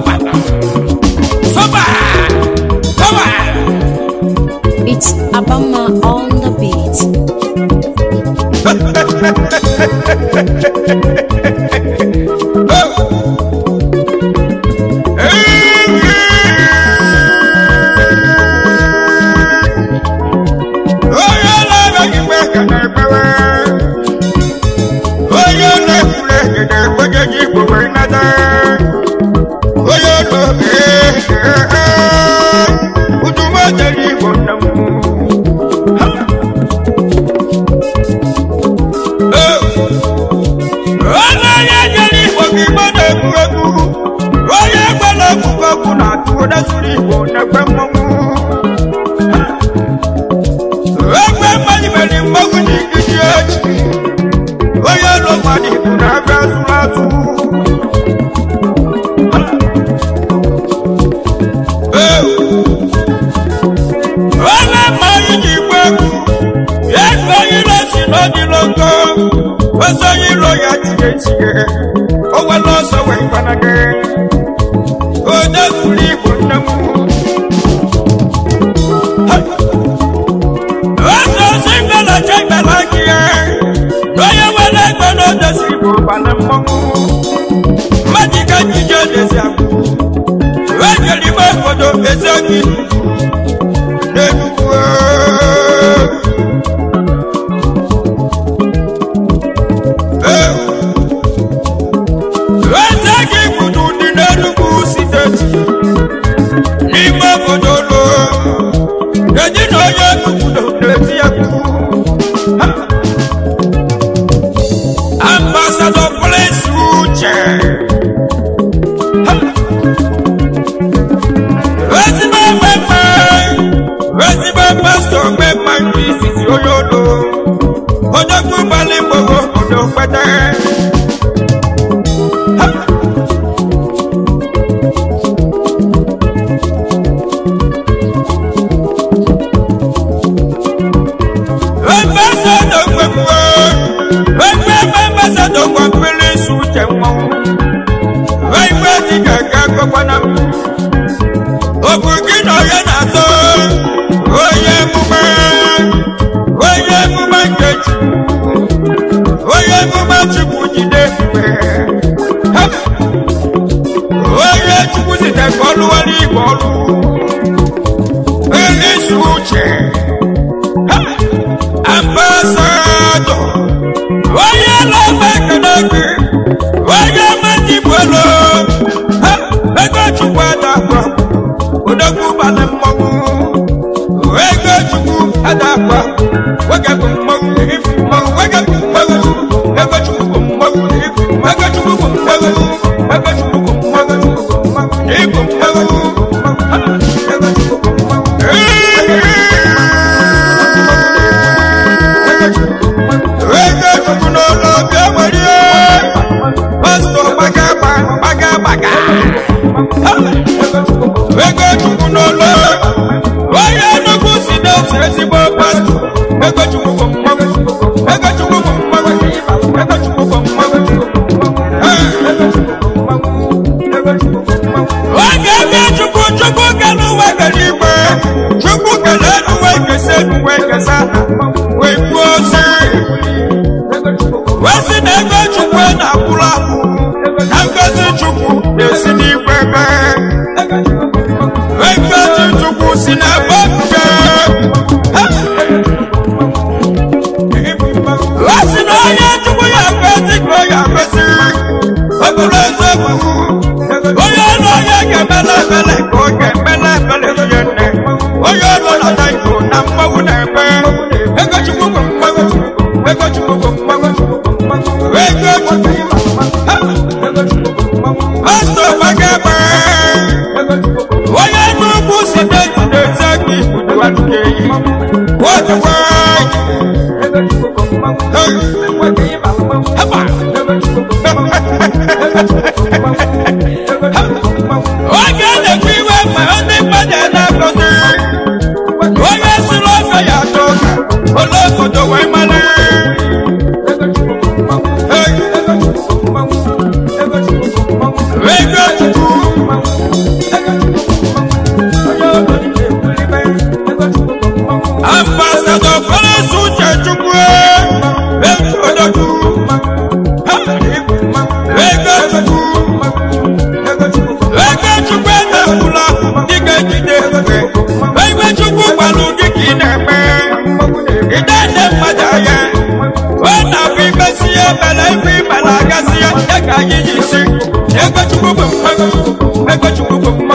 It's Abama on the beat. Again,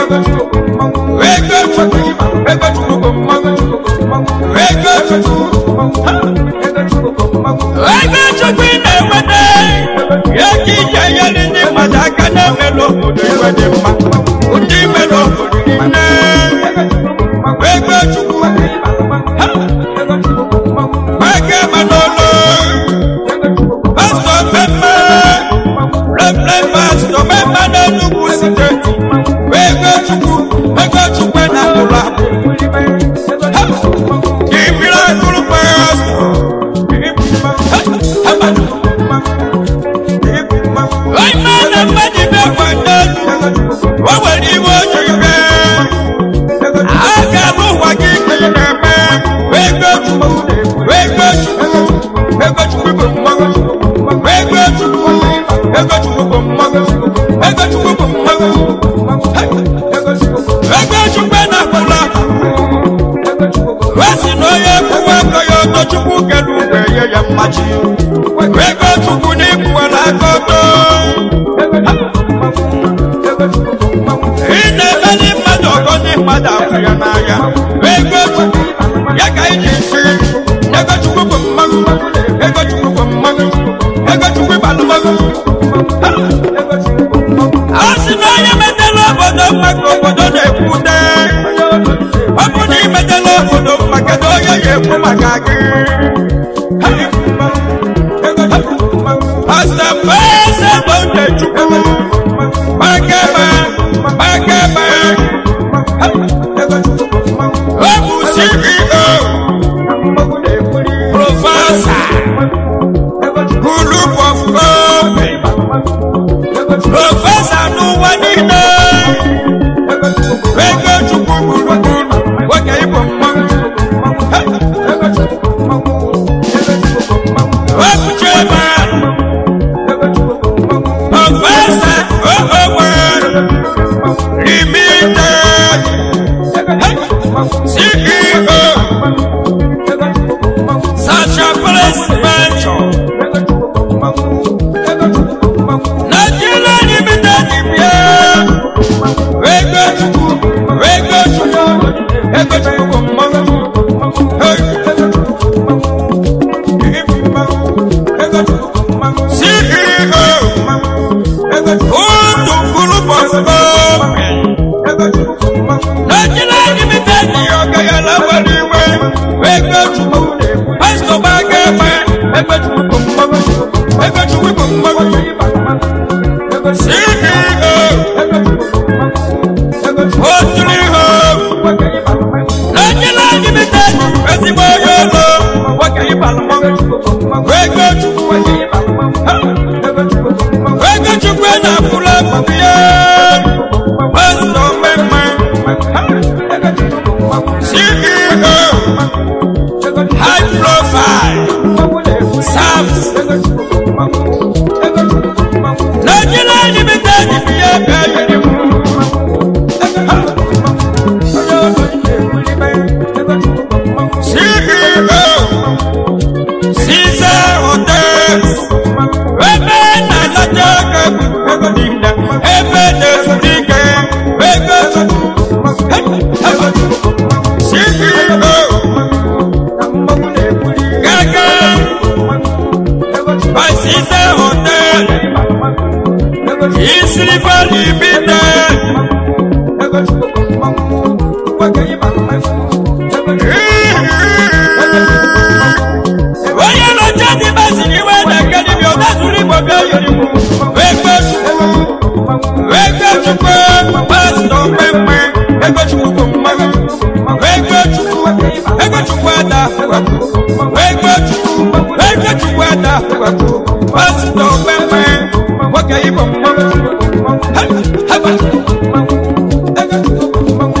What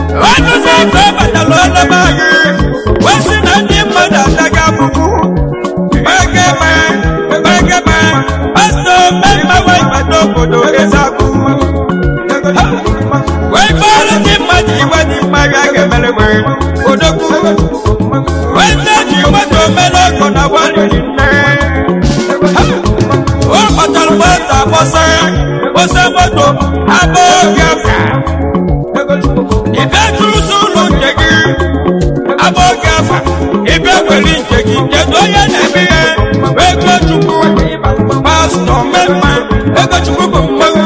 mama ego chukwu mmangu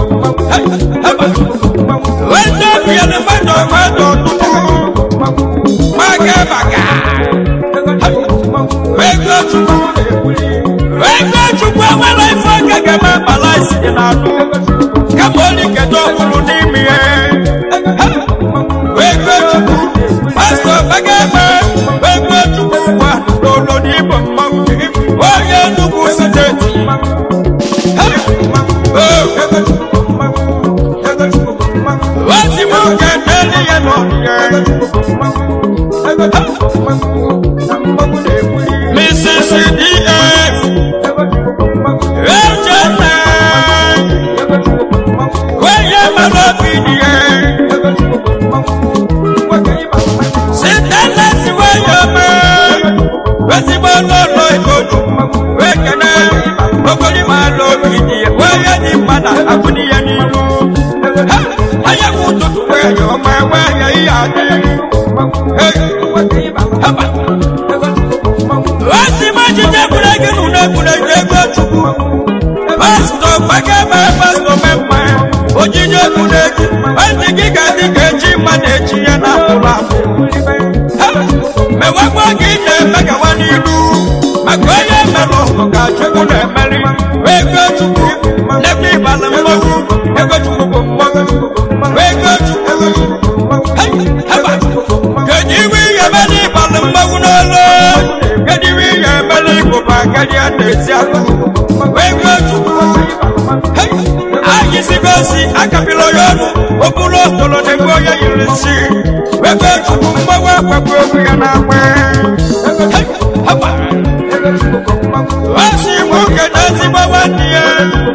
wendo biya mando mando maga maga wego chukwu wala ifaka kama balasi na nu kamoli kedo kulu ni mi wego chukwu pastor bagama wego chukwu wa lolo ni bomma oye nubu sideti wasi mo kedeli ya no Mrs. DF Ejena Weye Malopidie Sitalesi weye me Wesibo lolo ikoju Wekene Okoli Malopidie Weye ni mana Akuni ya nilu Aya kututu weye Ome weye iyade Haba Wasi majije kurege nune kurege gochuku Pastor bagama pastor memma Ojije kurege Wasi giga dikechi manechi ya na kula Mewakwa gine mega wanilu Makweye melo Kachuku nemeli Wego chuku Nebi balambogu Wego chuku kumbogu Wego chuku Haba Kejiwi yabani balambogu nolo Kejiwi yabani kubakadi atesiaku Wego chuku Ayisigosi akapilo yonu Opulo tolo negoya yirisi Wego chuku mbawa kwa ya na kwe Haba Wasi muke nasi mawaniye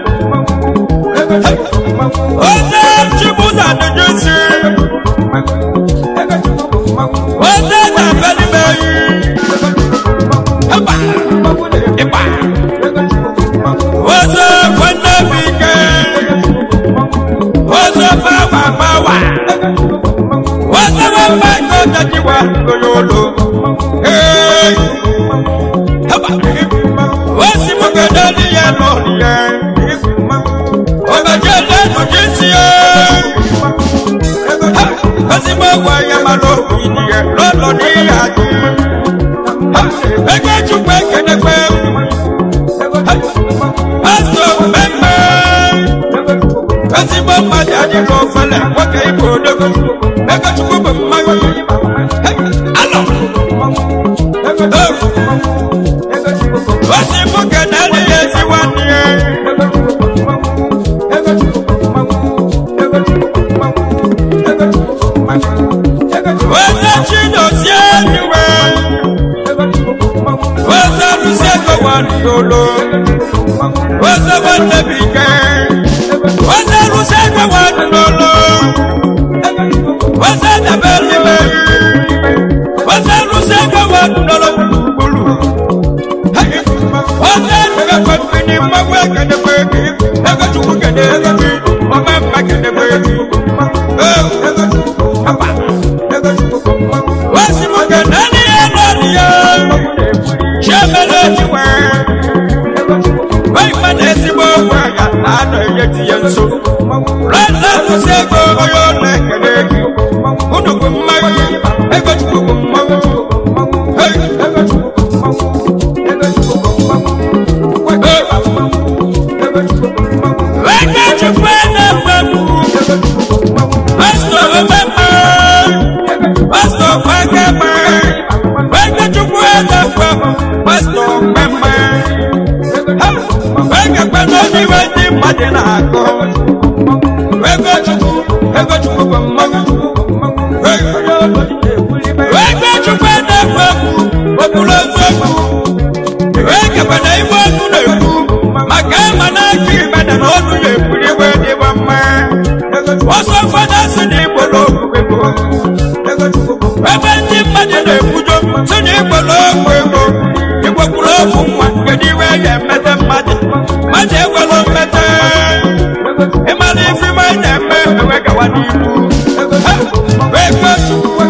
Oze chibuza nujisi Oze na beli meyi Haba Iba Oze kwenda bike Oze mawa Oze mama kota jiwa Goyolo Hey Haba Wasi muke dali ya noliye Obajele nujisi Wasi mwa ya malopiniye Lolo ni yaji Ege chukwe kenekwe Pastor membe Wasi mwa jaji kofele Wake ipo dogo Ege chukwe mmangu Alo Wasi muke dali yezi waniye Wasa chido sieniwe Wasa luseko wanidolo Wasa wanebike Wasa luseko wanidolo Wasa nabeli meyi Wasa luseko wanidolo Wasa nega kwefini mwe kene kweki Ega chuku kene egi Omemba kene kweki Wasi muke nani ya nani ya Shemele jiwe Wai manesi mwa ya Ano yeti yensu Rana luseko oyo nekeneki Unuku mmagi Ego chuku mmagi Hey Ego chuku Wega chukwe na mbamu Pastor mbamu Pastor bagama Wega chukwe na mbamu Pastor mbamu Wega kwano ni wendi madina hako Wega chukwe mbamu Wega chukwe na mbamu Wapulo zoku Wega kwano iwa kuneku Magama na kibana n'onu yekuli wedi wama Waso fada sini bolo kwebo Webe ndi madi n'ekujo sini bolo kwebo Igwe kulo kumwa gedi weye mete madi Madi egwelo mete Imali ifima ineme wega wadibu Wega chukwe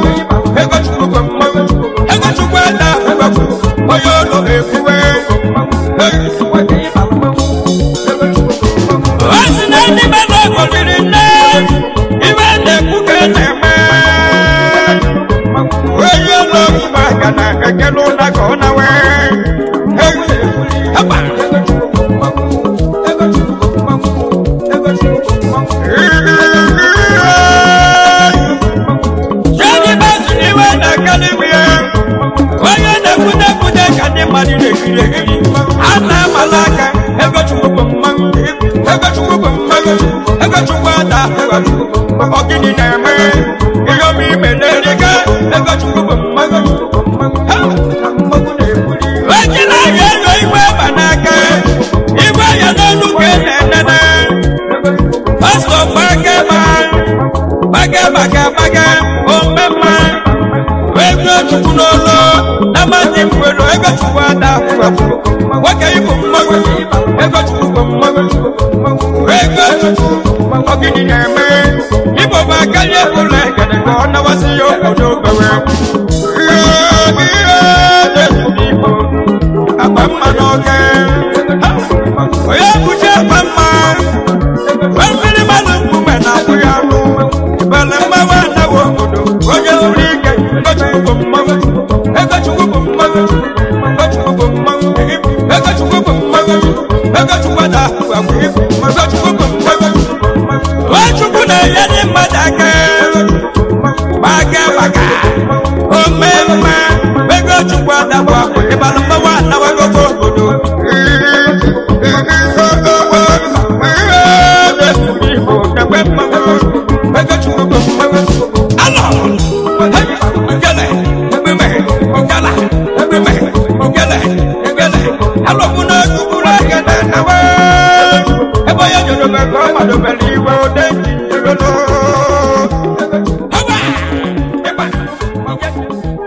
Ega chukwe na Oyolo ekuwe Hey na-eme ihe omi imelelike ego chukwu bụ mmanụ ejila ya ego igwe ba n'aka igwe ya n'ọnụ ka ị na-enene pastọ gbaga omemma ego chukwu n'ụlọ na mmadụ mgwero ego chukwu ada nwoke ịbụ mmanụ ego chukwu bụ mmanụ ego chukwu ọgịnị na-eme igbo bụ akarịa ụlọ egede ka ọ nawasị ya obodo bewe agba mma n'oge onye bụchi agba mma mmiri mmadụ mkpume na-akwụ ya alụ bele mmanwụ anaghị obodo onye zuru ike egochukwu bụ mmanwụ egochukwu bụ mmanwụ egochukwu bụ mmanwụ egochukwu bụ mmanwụ egochukwu ada agwụ egochukwu bụ mmanwụ nwachukwu na-enye ndị mmadụ aka gbaga omemma egochukwu ada bụ akwụ ịbalụ mmanwụ anaghị obodo Hello,